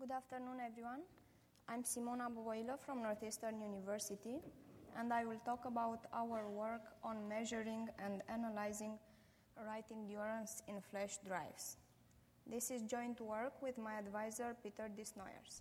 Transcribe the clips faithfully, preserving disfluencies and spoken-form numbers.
Good afternoon, everyone. I'm Simona Bovoilă from Northeastern University, and I will talk about our work on measuring and analyzing write endurance in flash drives. This is joint work with my advisor, Peter Disnoyers.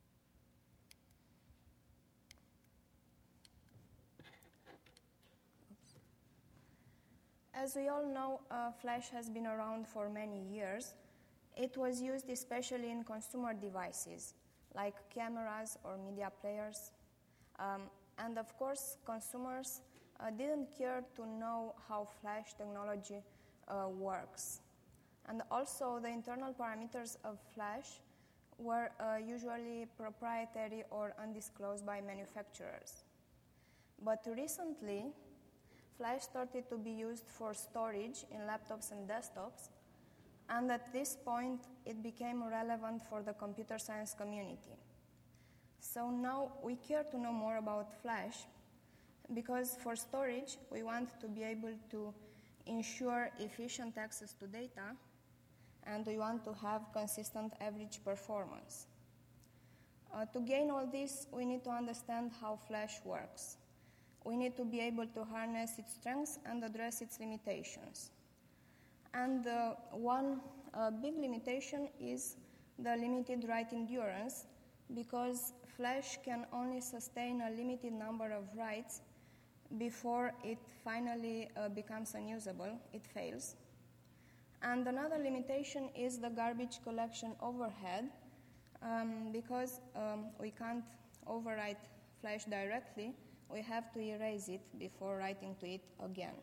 As we all know, uh, flash has been around for many years. It was used especially in consumer devices, like cameras or media players. Um, and of course, consumers uh, didn't care to know how flash technology uh, works. And also, the internal parameters of flash were uh, usually proprietary or undisclosed by manufacturers. But recently, flash started to be used for storage in laptops and desktops, and at this point, it became relevant for the computer science community. So now we care to know more about flash, because for storage, we want to be able to ensure efficient access to data, and we want to have consistent average performance. Uh, to gain all this, we need to understand how flash works. We need to be able to harness its strengths and address its limitations. And uh, one uh, big limitation is the limited write endurance, because flash can only sustain a limited number of writes before it finally uh, becomes unusable, it fails. And another limitation is the garbage collection overhead, um, because um, we can't overwrite flash directly, we have to erase it before writing to it again.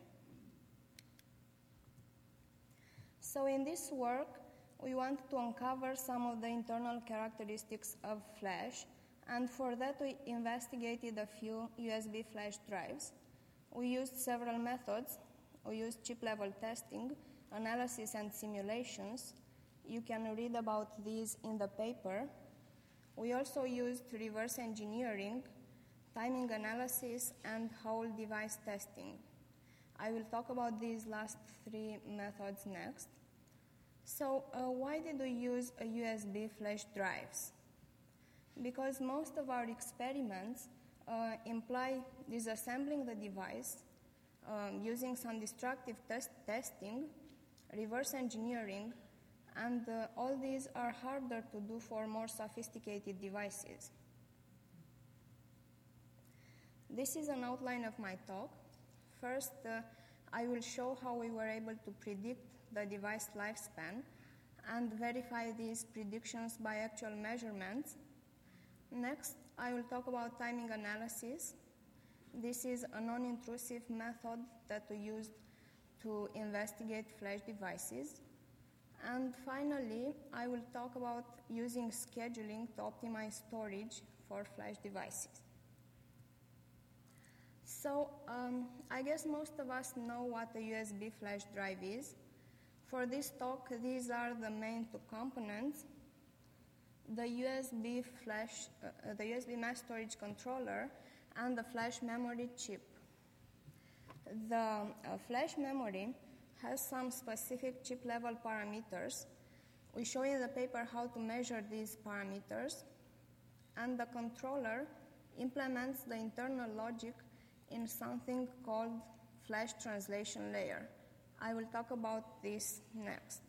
So in this work, we want to uncover some of the internal characteristics of flash, and for that we investigated a few U S B flash drives. We used several methods. We used chip-level testing, analysis, and simulations. You can read about these in the paper. We also used reverse engineering, timing analysis, and whole device testing. I will talk about these last three methods next. So uh, why did we use a U S B flash drives? Because most of our experiments uh, imply disassembling the device, um, using some destructive test testing, reverse engineering, and uh, all these are harder to do for more sophisticated devices. This is an outline of my talk. First, uh, I will show how we were able to predict the device lifespan and verify these predictions by actual measurements. Next, I will talk about timing analysis. This is a non-intrusive method that we used to investigate flash devices. And finally, I will talk about using scheduling to optimize storage for flash devices. So um, I guess most of us know what a U S B flash drive is. For this talk, these are the main two components: the U S B flash, uh, the U S B mass storage controller, and the flash memory chip. The uh, flash memory has some specific chip-level parameters. We show in the paper how to measure these parameters, and the controller implements the internal logic in something called flash translation layer. I will talk about this next.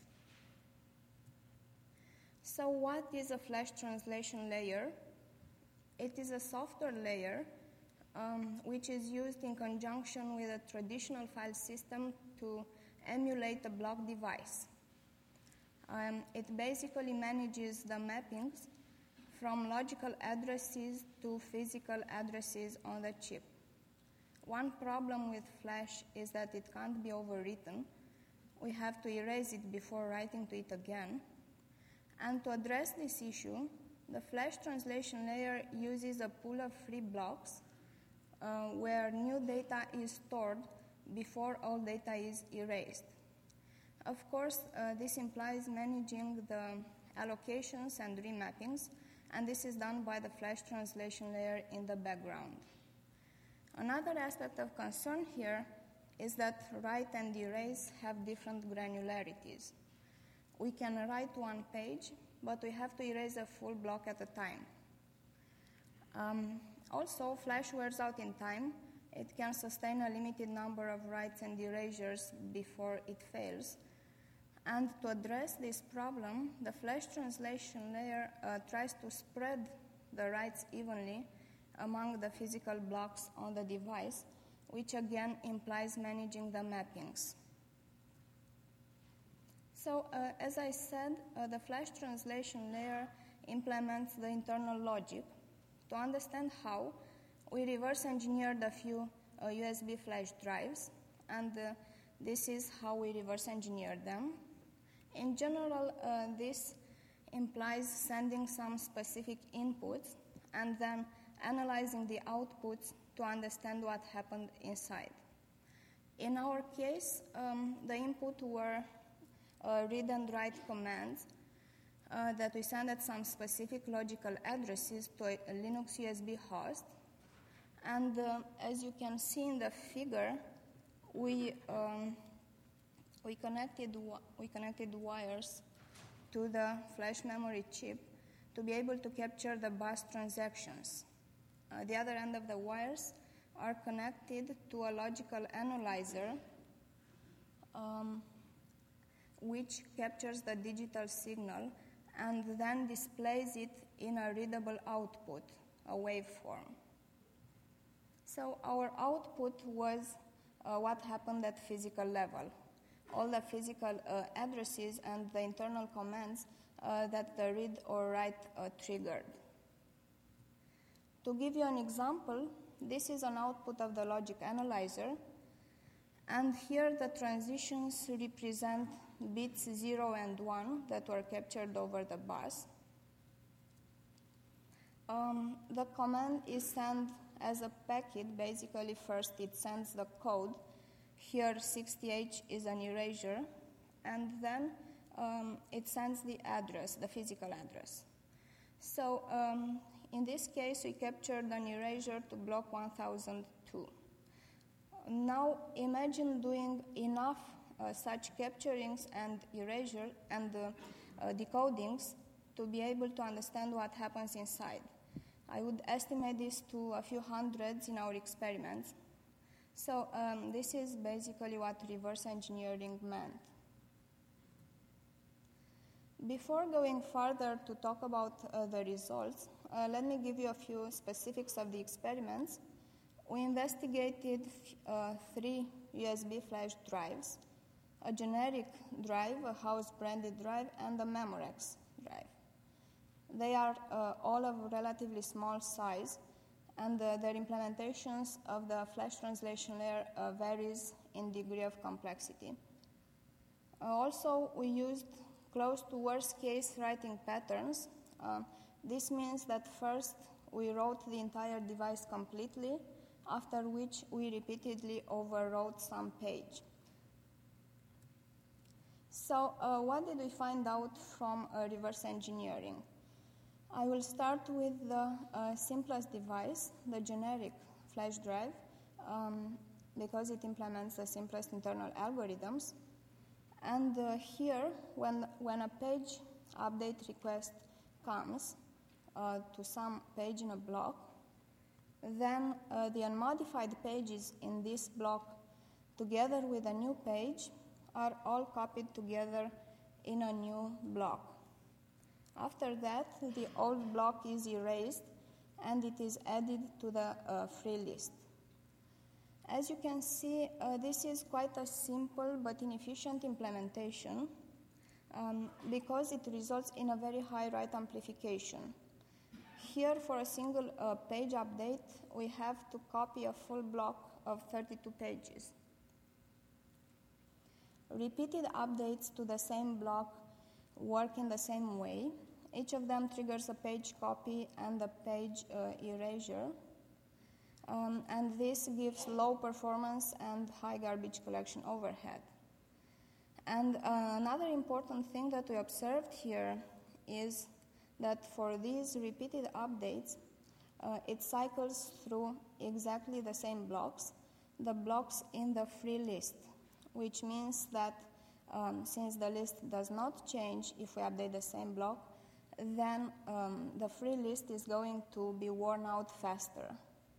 So what is a flash translation layer? It is a software layer um, which is used in conjunction with a traditional file system to emulate a block device. Um, it basically manages the mappings from logical addresses to physical addresses on the chip. One problem with flash is that it can't be overwritten. We have to erase it before writing to it again. And to address this issue, the flash translation layer uses a pool of free blocks uh, where new data is stored before all data is erased. Of course, uh, this implies managing the allocations and remappings, and this is done by the flash translation layer in the background. Another aspect of concern here is that write and erase have different granularities. We can write one page but we have to erase a full block at a time. Um, also, Flash wears out in time. It can sustain a limited number of writes and erasures before it fails. And to address this problem, the Flash translation layer uh, tries to spread the writes evenly among the physical blocks on the device, which again implies managing the mappings. So, uh, as I said, uh, the Flash translation layer implements the internal logic. To understand how, we reverse engineered a few uh, U S B flash drives, and uh, this is how we reverse engineered them. In general, uh, this implies sending some specific inputs and then analyzing the outputs to understand what happened inside. In our case, um, the input were uh, read and write commands uh, that we send at some specific logical addresses to a, a Linux U S B host. And uh, as you can see in the figure, we um, we connected we connected wires to the flash memory chip to be able to capture the bus transactions. Uh, the other end of the wires are connected to a logical analyzer, um, which captures the digital signal and then displays it in a readable output, a waveform. So our output was uh, what happened at physical level. All the physical uh, addresses and the internal commands uh, that the read or write uh, triggered. To give you an example, this is an output of the logic analyzer, and here the transitions represent bits zero and one that were captured over the bus. Um, the command is sent as a packet. Basically, first it sends the code. Here, sixty H is an erasure, and then um, it sends the address, the physical address. So, um, in this case, we captured an erasure to block one thousand two. Now, imagine doing enough uh, such capturings and erasure and uh, uh, decodings to be able to understand what happens inside. I would estimate this to a few hundreds in our experiments. So um, this is basically what reverse engineering meant. Before going further to talk about uh, the results, uh, let me give you a few specifics of the experiments. We investigated uh, three U S B flash drives, a generic drive, a house-branded drive, and a Memorex drive. They are uh, all of relatively small size, and uh, their implementations of the flash translation layer uh, varies in degree of complexity. Uh, also, we used close to worst-case writing patterns. Uh, this means that first we wrote the entire device completely, after which we repeatedly overwrote some page. So uh, what did we find out from uh, reverse engineering? I will start with the uh, simplest device, the generic flash drive, um, because it implements the simplest internal algorithms. And uh, here, when, when a page update request comes uh, to some page in a block, then uh, the unmodified pages in this block, together with a new page, are all copied together in a new block. After that, the old block is erased and it is added to the uh, free list. As you can see, uh, this is quite a simple but inefficient implementation um, because it results in a very high write amplification. Here, for a single uh, page update, we have to copy a full block of thirty-two pages. Repeated updates to the same block work in the same way. Each of them triggers a page copy and a page uh, erasure. Um, and this gives low performance and high garbage collection overhead. And uh, another important thing that we observed here is that for these repeated updates, uh, it cycles through exactly the same blocks, the blocks in the free list, which means that um, since the list does not change if we update the same block, then um, the free list is going to be worn out faster.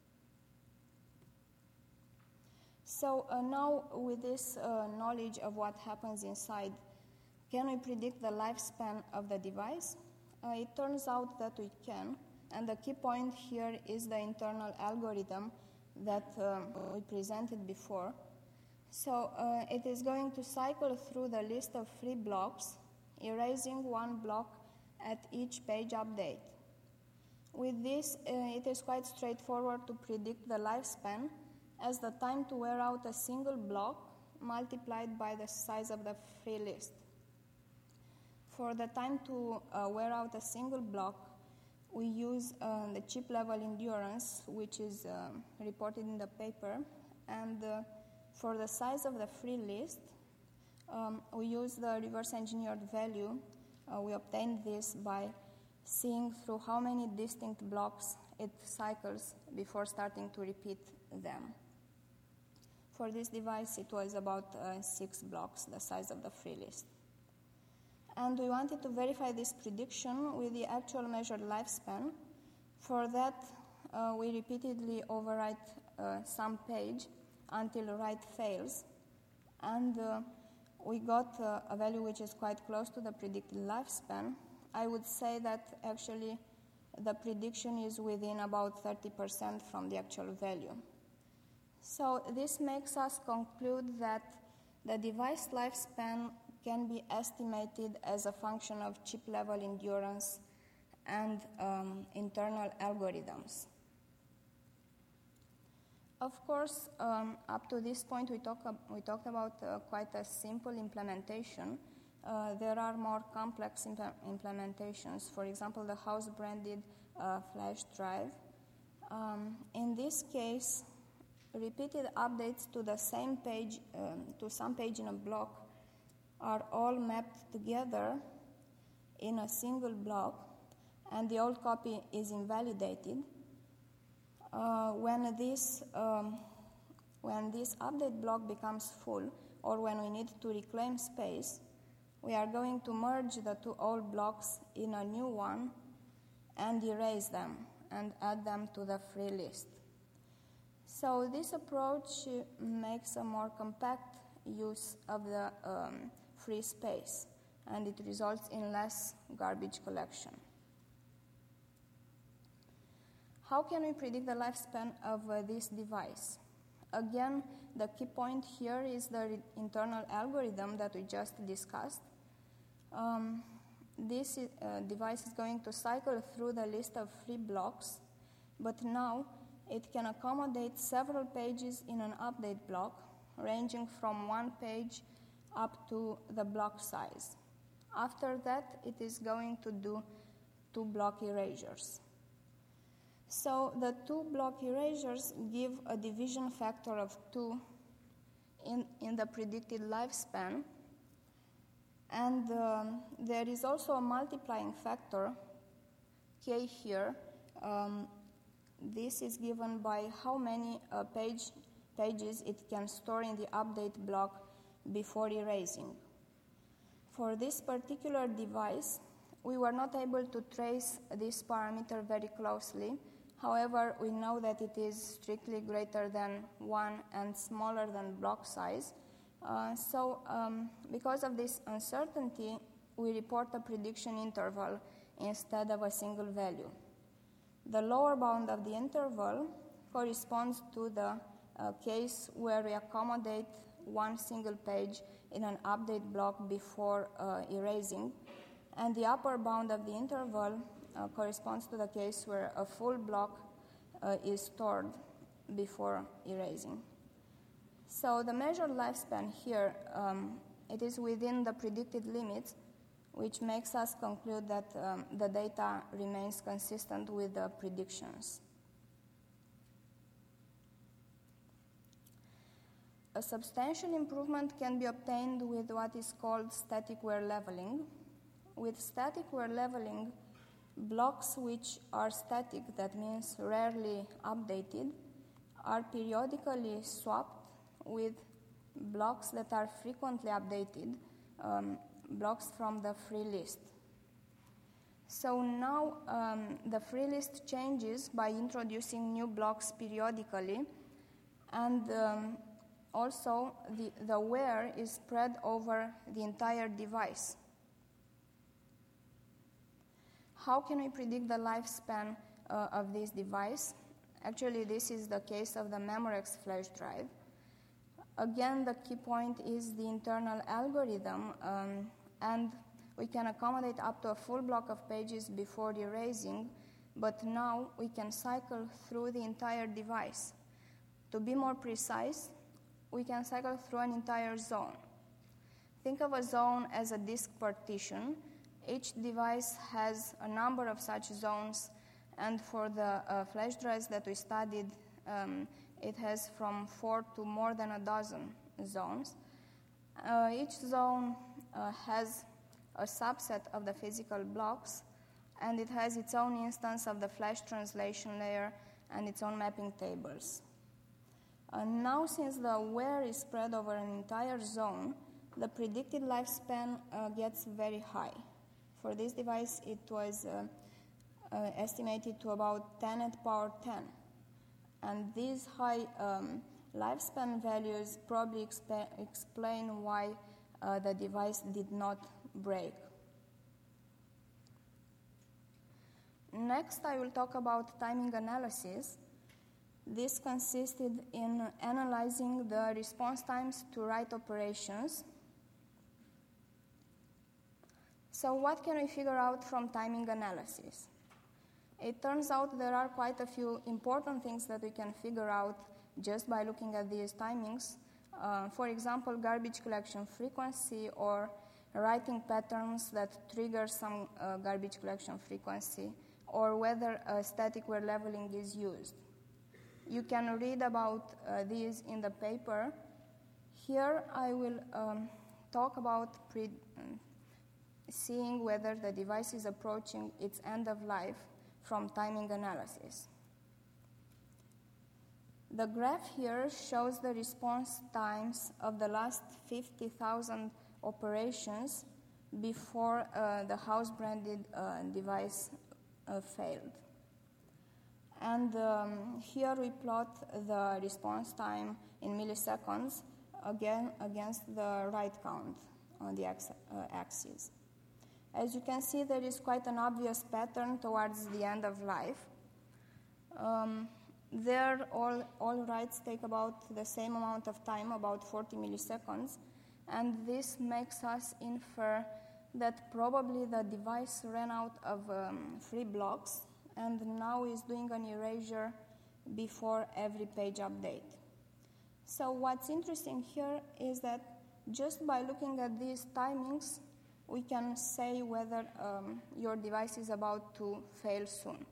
So uh, now with this uh, knowledge of what happens inside, can we predict the lifespan of the device? Uh, it turns out that we can, and the key point here is the internal algorithm that um, we presented before. So uh, it is going to cycle through the list of free blocks, erasing one block at each page update. With this, uh, it is quite straightforward to predict the lifespan as the time to wear out a single block multiplied by the size of the free list. For the time to uh, wear out a single block, we use uh, the chip level endurance, which is uh, reported in the paper, and uh, for the size of the free list, um, we use the reverse engineered value. Uh, we obtained this by seeing through how many distinct blocks it cycles before starting to repeat them. For this device, it was about uh, six blocks, the size of the free list. And we wanted to verify this prediction with the actual measured lifespan. For that, uh, we repeatedly overwrite uh, some page until write fails. And uh, we got uh, a value which is quite close to the predicted lifespan. I would say that actually the prediction is within about thirty percent from the actual value. So this makes us conclude that the device lifespan can be estimated as a function of chip level endurance and um, internal algorithms. Of course, um, up to this point, we, talk ab- we talked about uh, quite a simple implementation. Uh, there are more complex imp- implementations, for example, the house-branded uh, flash drive. Um, in this case, repeated updates to the same page, um, to some page in a block, are all mapped together in a single block, and the old copy is invalidated. Uh, when this um, when this update block becomes full, or when we need to reclaim space, we are going to merge the two old blocks in a new one and erase them and add them to the free list. So this approach makes a more compact use of the um, free space, and it results in less garbage collection. How can we predict the lifespan of uh, this device? Again, the key point here is the re- internal algorithm that we just discussed. Um, this is, uh, device is going to cycle through the list of free blocks, but now it can accommodate several pages in an update block, ranging from one page up to the block size. After that, it is going to do two block erasures. So the two block erasures give a division factor of two in, in the predicted lifespan, and um, there is also a multiplying factor, k here. Um, this is given by how many uh, page, pages it can store in the update block before erasing. For this particular device, we were not able to trace this parameter very closely. However, we know that it is strictly greater than one and smaller than block size. Uh, so um, because of this uncertainty, we report a prediction interval instead of a single value. The lower bound of the interval corresponds to the uh, case where we accommodate one single page in an update block before uh, erasing, and the upper bound of the interval uh, corresponds to the case where a full block uh, is stored before erasing. So the measured lifespan here, um, it is within the predicted limits, which makes us conclude that um, the data remains consistent with the predictions. A substantial improvement can be obtained with what is called static wear leveling. With static wear leveling, blocks which are static, that means rarely updated, are periodically swapped with blocks that are frequently updated, um, blocks from the free list. So now um, the free list changes by introducing new blocks periodically, and um, also the, the wear is spread over the entire device. How can we predict the lifespan uh, of this device? Actually, this is the case of the Memorex flash drive. Again, the key point is the internal algorithm, um, and we can accommodate up to a full block of pages before erasing, but now we can cycle through the entire device. To be more precise, we can cycle through an entire zone. Think of a zone as a disk partition. Each device has a number of such zones, and for the uh, flash drives that we studied, um, it has from four to more than a dozen zones. Uh, each zone uh, has a subset of the physical blocks, and it has its own instance of the flash translation layer and its own mapping tables. Uh, now, since the wear is spread over an entire zone, the predicted lifespan uh, gets very high. For this device, it was uh, uh, estimated to about ten to the power ten. And these high um, lifespan values probably expa- explain why uh, the device did not break. Next, I will talk about timing analysis. This consisted in analyzing the response times to write operations. So what can we figure out from timing analysis? It turns out there are quite a few important things that we can figure out just by looking at these timings. Uh, for example, garbage collection frequency or writing patterns that trigger some uh, garbage collection frequency, or whether a static wear leveling is used. You can read about uh, these in the paper. Here I will um, talk about pre- um, seeing whether the device is approaching its end of life from timing analysis. The graph here shows the response times of the last fifty thousand operations before uh, the house-branded uh, device uh, failed. And um, here we plot the response time in milliseconds again against the write count on the ax- uh, axis. As you can see, there is quite an obvious pattern towards the end of life. Um, there, all, all writes take about the same amount of time, about forty milliseconds, and this makes us infer that probably the device ran out of um, free blocks and now is doing an erasure before every page update. So what's interesting here is that just by looking at these timings, we can say whether um, your device is about to fail soon.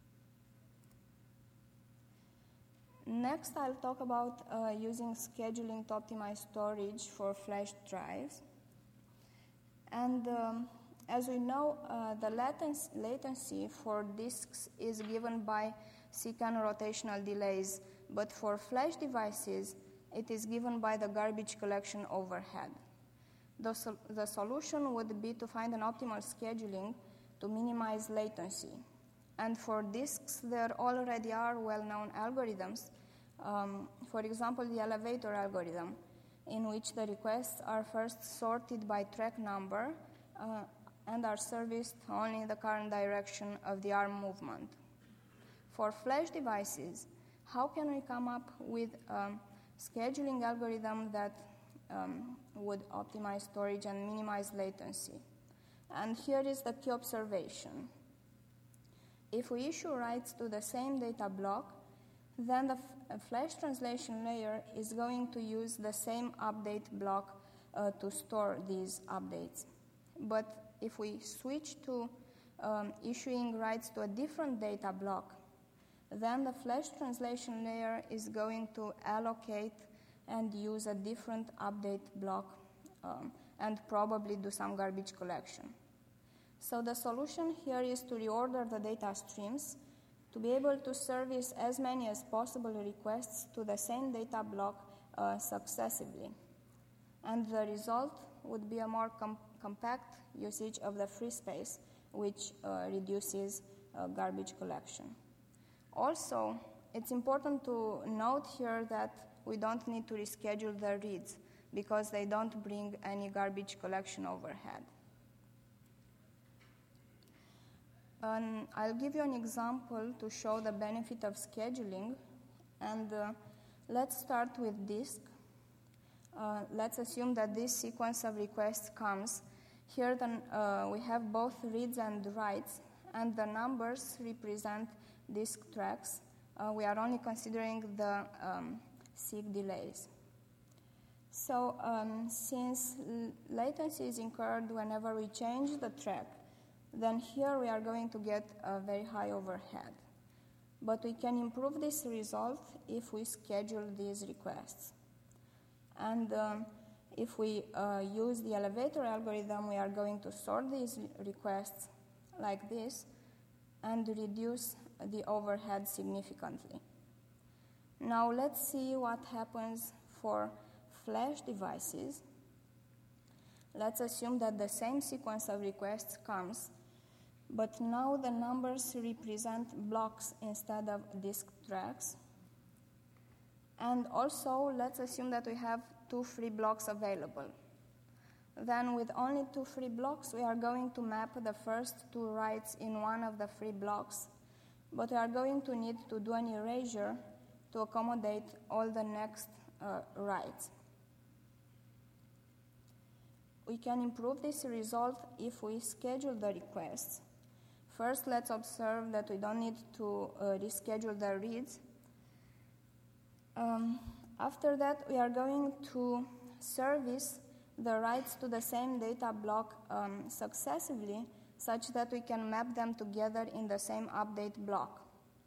Next, I'll talk about uh, using scheduling to optimize storage for flash drives. And um, as we know, uh, the latency, latency for disks is given by secant rotational delays, but for flash devices, it is given by the garbage collection overhead. The, sol- the solution would be to find an optimal scheduling to minimize latency. And for disks, there already are well-known algorithms. Um, for example, the elevator algorithm, in which the requests are first sorted by track number uh, and are serviced only in the current direction of the arm movement. For flash devices, how can we come up with a scheduling algorithm that um, would optimize storage and minimize latency? And here is the key observation. If we issue writes to the same data block, then the f- flash translation layer is going to use the same update block uh, to store these updates. But if we switch to um, issuing writes to a different data block, then the flash translation layer is going to allocate and use a different update block um, and probably do some garbage collection. So the solution here is to reorder the data streams to be able to service as many as possible requests to the same data block uh, successively. And the result would be a more com- compact usage of the free space which uh, reduces uh, garbage collection. Also, it's important to note here that we don't need to reschedule the reads because they don't bring any garbage collection overhead. Um, I'll give you an example to show the benefit of scheduling, and uh, let's start with disk. Uh, let's assume that this sequence of requests comes. Here then, uh, we have both reads and writes, and the numbers represent disk tracks. Uh, we are only considering the um, seek delays. So um, since l- latency is incurred whenever we change the track, then here we are going to get a very high overhead. But we can improve this result if we schedule these requests. And um, if we uh, use the elevator algorithm, we are going to sort these requests like this and reduce the overhead significantly. Now let's see what happens for flash devices. Let's assume that the same sequence of requests comes, but now the numbers represent blocks instead of disk tracks. And also, let's assume that we have two free blocks available. Then with only two free blocks, we are going to map the first two writes in one of the free blocks, but we are going to need to do an erasure to accommodate all the next uh, writes. We can improve this result if we schedule the requests. First, let's observe that we don't need to uh, reschedule the reads. Um, after that, we are going to service the writes to the same data block um, successively, such that we can map them together in the same update block.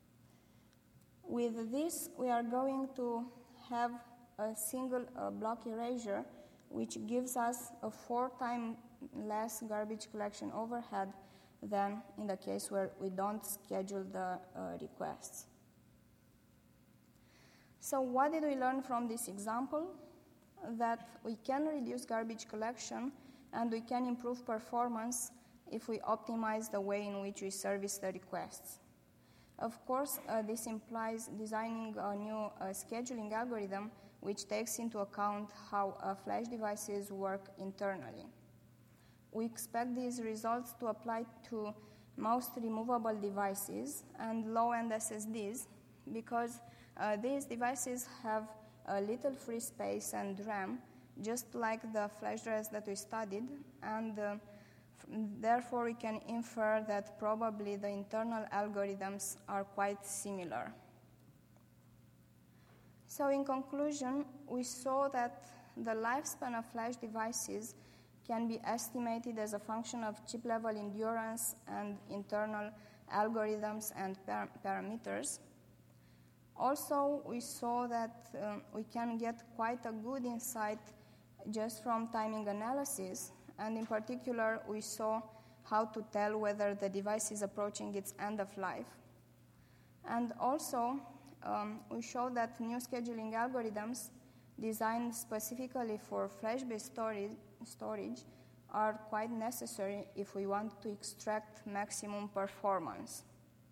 With this, we are going to have a single uh, block erasure, which gives us a four times less garbage collection overhead than in the case where we don't schedule the uh, requests. So what did we learn from this example? That we can reduce garbage collection and we can improve performance if we optimize the way in which we service the requests. Of course, uh, this implies designing a new uh, scheduling algorithm which takes into account how uh, flash devices work internally. We expect these results to apply to most removable devices and low-end S S Ds because uh, these devices have a little free space and RAM, just like the flash drives that we studied, and uh, therefore we can infer that probably the internal algorithms are quite similar. So in conclusion, we saw that the lifespan of flash devices can be estimated as a function of chip-level endurance and internal algorithms and par- parameters. Also, we saw that um, we can get quite a good insight just from timing analysis, and in particular, we saw how to tell whether the device is approaching its end of life. And also, um, we showed that new scheduling algorithms designed specifically for flash-based storage, storage are quite necessary if we want to extract maximum performance.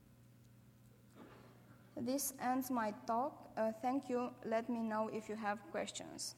This ends my talk. Uh, thank you. Let me know if you have questions.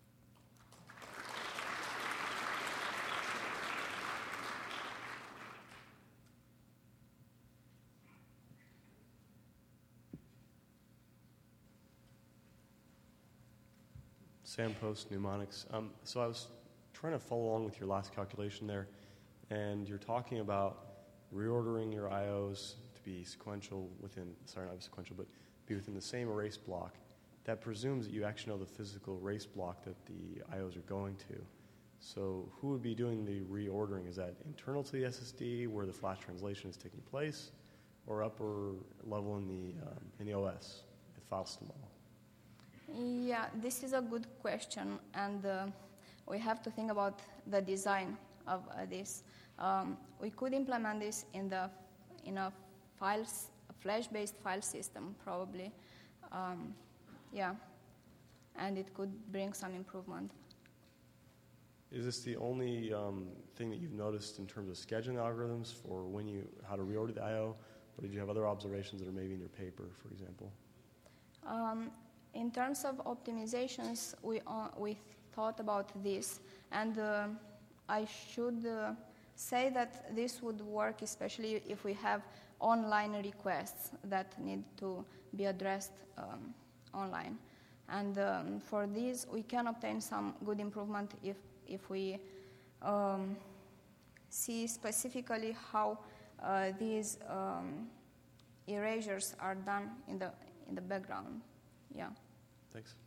Sam Post, Mnemonics. Um, so I was trying to follow along with your last calculation there, and you're talking about reordering your I Os to be sequential within, sorry, not sequential, but be within the same erase block. That presumes that you actually know the physical erase block that the I Os are going to. So who would be doing the reordering? Is that internal to the S S D where the flash translation is taking place, or upper level in the, um, in the O S at file system level? Yeah, this is a good question, and uh, we have to think about the design of uh, this. Um, we could implement this in the in a files a flash-based file system, probably. Um, yeah, and it could bring some improvement. Is this the only um, thing that you've noticed in terms of scheduling algorithms for when you how to reorder the I O, or did you have other observations that are maybe in your paper, for example? Um, in terms of optimizations, we uh, we thought about this, and uh, I should uh, say that this would work especially if we have online requests that need to be addressed um, online. And um, for these, we can obtain some good improvement if, if we um, see specifically how uh, these um, erasures are done in the in the background. Yeah. Thanks.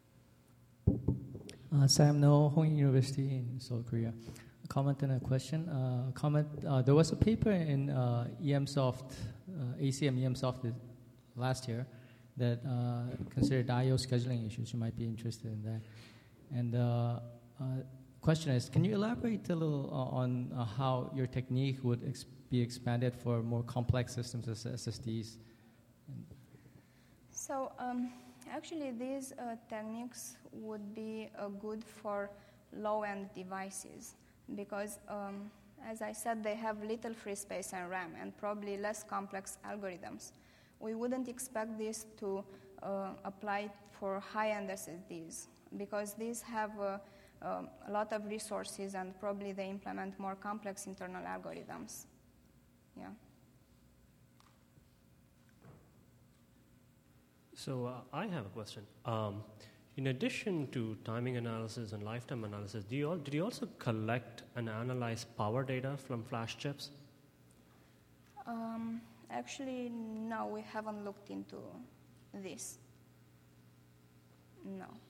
Uh, Sam No, Hong University in Seoul, Korea. A comment and a question. Uh, comment. Uh, there was a paper in uh, EMSoft, uh, A C M EMSoft last year that uh, considered I O scheduling issues. You might be interested in that. And uh, uh, question is, can you elaborate a little uh, on uh, how your technique would ex- be expanded for more complex systems as S S Ds? So um, actually, these uh, techniques would be uh, good for low-end devices because, um, as I said, they have little free space and RAM and probably less complex algorithms. We wouldn't expect this to uh, apply for high-end S S Ds because these have uh, um, a lot of resources and probably they implement more complex internal algorithms. Yeah. So uh, I have a question. Um, in addition to timing analysis and lifetime analysis, do you all, did you also collect and analyze power data from flash chips? Um, actually, no, we haven't looked into this. No.